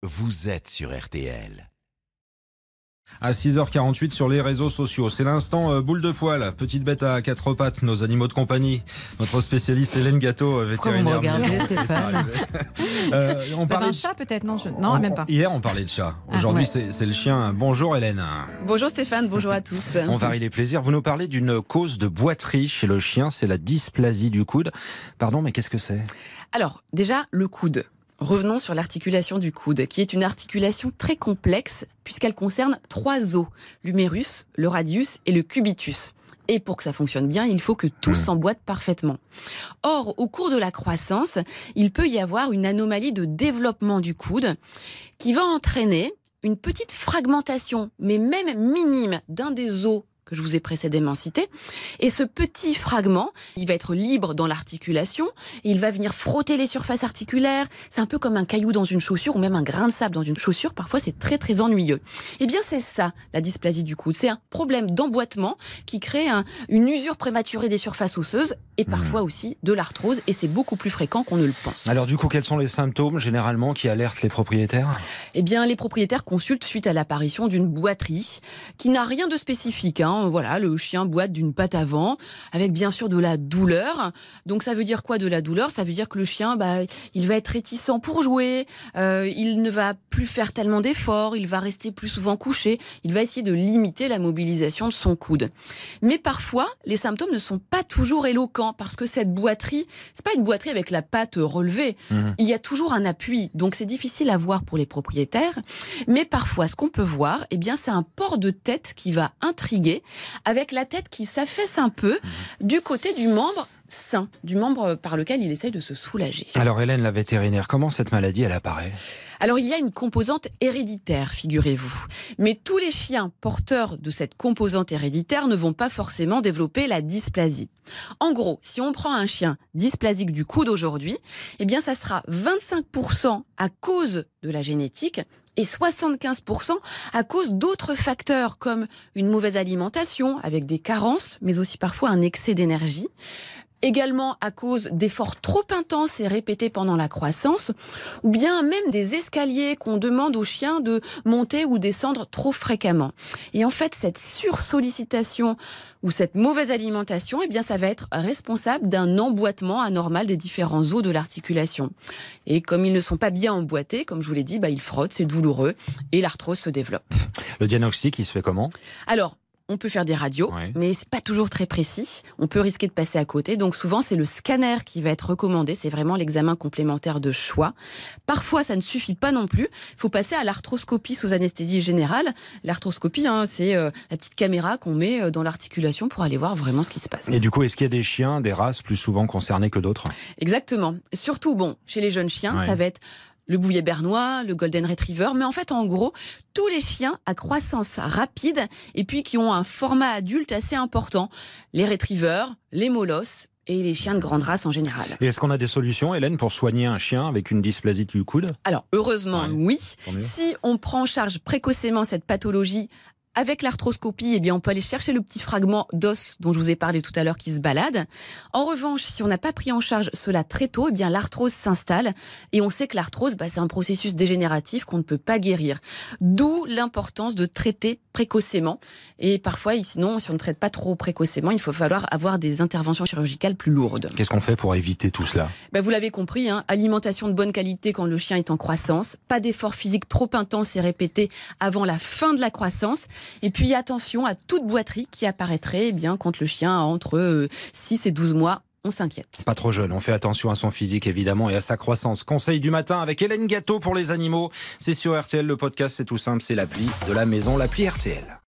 vous êtes sur RTL. À 6h48 sur les réseaux sociaux. C'est l'instant boule de poil, petite bête à quatre pattes, nos animaux de compagnie. Notre spécialiste Hélène Gâteau, vétérinaire. Pourquoi vous me regardez, Stéphane on Vous avez parlait un chat peut-être? Non, même pas. Hier, on parlait de chat. Aujourd'hui, c'est le chien. Bonjour Hélène. Bonjour Stéphane, bonjour à tous. On varie les plaisirs. Vous nous parlez d'une cause de boiterie chez le chien, c'est la dysplasie du coude. Pardon, mais qu'est-ce que c'est ? Alors, déjà, le coude. Revenons sur l'articulation du coude, qui est une articulation très complexe puisqu'elle concerne 3 os, l'humérus, le radius et le cubitus. Et pour que ça fonctionne bien, il faut que tout s'emboîte parfaitement. Or, au cours de la croissance, il peut y avoir une anomalie de développement du coude qui va entraîner une petite fragmentation, mais même minime, d'un des os que je vous ai précédemment cité. Et ce petit fragment, il va être libre dans l'articulation, il va venir frotter les surfaces articulaires. C'est un peu comme un caillou dans une chaussure ou même un grain de sable dans une chaussure. Parfois, c'est très, très ennuyeux. Eh bien, c'est ça, la dysplasie du coude. C'est un problème d'emboîtement qui crée une usure prématurée des surfaces osseuses et parfois aussi de l'arthrose. Et c'est beaucoup plus fréquent qu'on ne le pense. Alors du coup, quels sont les symptômes généralement qui alertent les propriétaires ? Eh bien, les propriétaires consultent suite à l'apparition d'une boiterie qui n'a rien de spécifique. Voilà, le chien boite d'une patte avant, avec bien sûr de la douleur. Donc ça veut dire quoi de la douleur ? Ça veut dire que le chien, il va être réticent pour jouer, il ne va plus faire tellement d'efforts, il va rester plus souvent couché, il va essayer de limiter la mobilisation de son coude. Mais parfois, les symptômes ne sont pas toujours éloquents, parce que cette boiterie, c'est pas une boiterie avec la patte relevée. Il y a toujours un appui, donc c'est difficile à voir pour les propriétaires. Mais parfois, ce qu'on peut voir, eh bien, c'est un port de tête qui va intriguer, avec la tête qui s'affaisse un peu du côté du membre sain, du membre par lequel il essaye de se soulager. Alors Hélène, la vétérinaire, comment cette maladie elle apparaît ? Alors il y a une composante héréditaire, figurez-vous. Mais tous les chiens porteurs de cette composante héréditaire ne vont pas forcément développer la dysplasie. En gros, si on prend un chien dysplasique du coude aujourd'hui, eh bien ça sera 25% à cause de la génétique et 75% à cause d'autres facteurs comme une mauvaise alimentation avec des carences, mais aussi parfois un excès d'énergie. Également à cause d'efforts trop intenses et répétés pendant la croissance, ou bien même des escaliers qu'on demande aux chiens de monter ou descendre trop fréquemment. Et en fait, cette sursollicitation ou cette mauvaise alimentation, eh bien, ça va être responsable d'un emboîtement anormal des différents os de l'articulation. Et comme ils ne sont pas bien emboîtés, comme je vous l'ai dit, ils frottent, c'est douloureux et l'arthrose se développe. Le diagnostic, il se fait comment ? Alors, on peut faire des radios, mais c'est pas toujours très précis. On peut risquer de passer à côté. Donc souvent, c'est le scanner qui va être recommandé. C'est vraiment l'examen complémentaire de choix. Parfois, ça ne suffit pas non plus. Il faut passer à l'arthroscopie sous anesthésie générale. L'arthroscopie, c'est la petite caméra qu'on met dans l'articulation pour aller voir vraiment ce qui se passe. Et du coup, est-ce qu'il y a des chiens, des races plus souvent concernées que d'autres ? Exactement. Surtout, chez les jeunes chiens, ça va être le bouvier bernois, le golden retriever, mais en fait, en gros, tous les chiens à croissance rapide et puis qui ont un format adulte assez important. Les retrievers, les molosses et les chiens de grande race en général. Et est-ce qu'on a des solutions, Hélène, pour soigner un chien avec une dysplasie du coude ? Alors, heureusement, oui. Si on prend en charge précocement cette pathologie, avec l'arthroscopie, on peut aller chercher le petit fragment d'os dont je vous ai parlé tout à l'heure qui se balade. En revanche, si on n'a pas pris en charge cela très tôt, l'arthrose s'installe. Et on sait que l'arthrose, c'est un processus dégénératif qu'on ne peut pas guérir. D'où l'importance de traiter précocement. Et parfois, sinon, si on ne traite pas trop précocement, il faut falloir avoir des interventions chirurgicales plus lourdes. Qu'est-ce qu'on fait pour éviter tout cela ? Vous l'avez compris, alimentation de bonne qualité quand le chien est en croissance, pas d'effort physique trop intense et répété avant la fin de la croissance. Et puis attention à toute boiterie qui apparaîtrait quand le chien a entre 6 et 12 mois. On s'inquiète. Pas trop jeune, on fait attention à son physique évidemment et à sa croissance. Conseil du matin avec Hélène Gâteau pour les animaux. C'est sur RTL, le podcast c'est tout simple, c'est l'appli de la maison, l'appli RTL.